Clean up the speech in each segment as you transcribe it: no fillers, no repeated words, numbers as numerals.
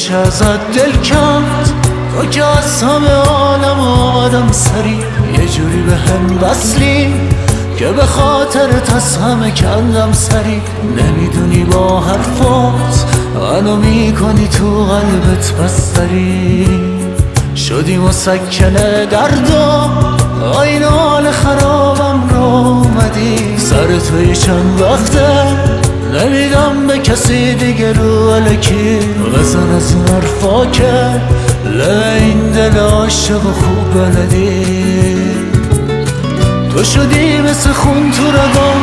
نمیشه ازت دل کند، تو که از همه عالم آدم سری، یه جوری به هم وصلی که به خاطرت از همه کندم سری. نمیدونی با حرفات منو میکنی تو قلبت بستری، شدی مسکنه دردم، آین حال خرابم رو اومدی. سر توی چند وقته نمیدم به کسی دیگه رو الکی، بزن از اون حرفا که این دل عاشق و خوب بلدی. تو شدی مثل خون تو رگام،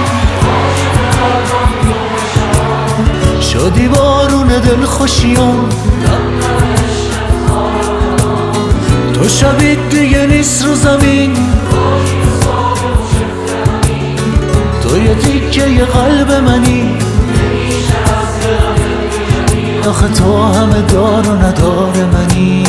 شدی بارون دل خوشیام، تو شبیت دیگه نیست رو زمین، تو یه تیکه یه قلب منی. آخه تو همه دار و ندار منی.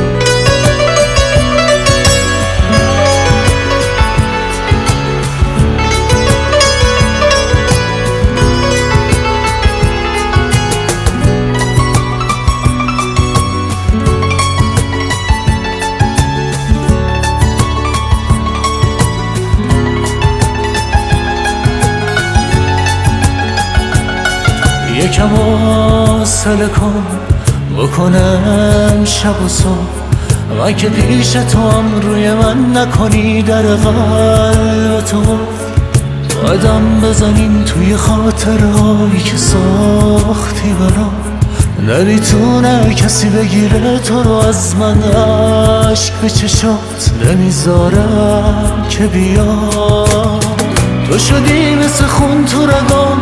یکم حوصله کن بکنم شب و صبح، من که پیش تو هم روی من نکنی در قلب تو. قدم بزنیم توی خاطرهایی که ساختی برام، نمیتونه کسی بگیره تو رو از من. عشق به چشات نمیذارم که بیا، تو شدی مثل خون تو رگام،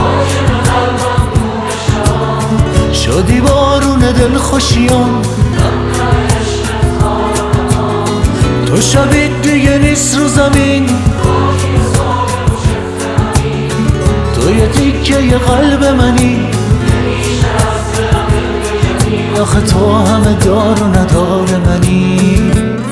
شدی بارون دل خوشیام، تو شبیت دیگه نیست رو زمین، تو یه تیکه یه قلب منی. آخه تو همه دار و ندار منی.